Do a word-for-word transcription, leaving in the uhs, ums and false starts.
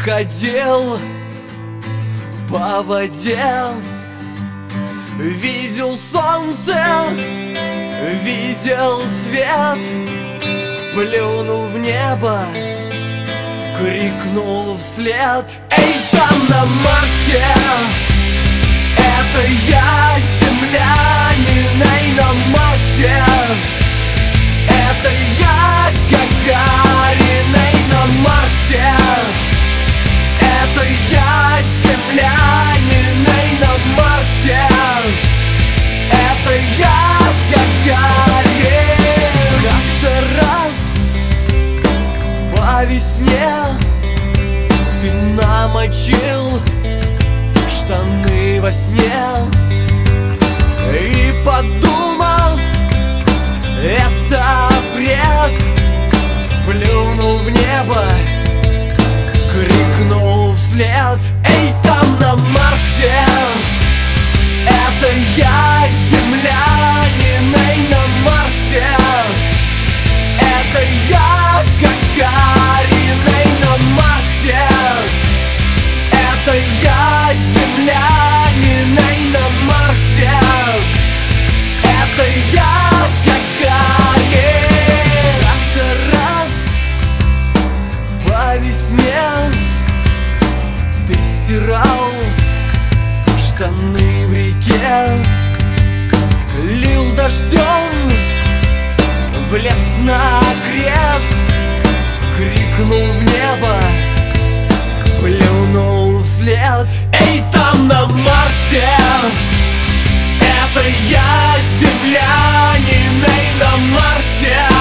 ходил по воде, видел солнце, видел свет, плюнул в небо, крикнул вслед: эй, там на Марсе, это я, землянин, эй, на Марсе, это я, Гагарин, эй, на Марсе, это я, землянин, эй, на Марсе, это я, Гагарин. Как-то раз по весне ты намочил штаны во сне и подумал, это бред, плюнул в небо, крикнул вслед: эй, там на Марсе, это я, землянин, эй, на Марсе, это я, Гагарин, эй, на Марсе, это я, землянин, эй, на Марсе, это я, Гагарин. Как-то раз по весне ты стирал штаны в реке, лил дождем в лес на крест, крикнул в небо, плюнул вслед: эй, там на Марсе, это я, землянин, эй, на Марсе,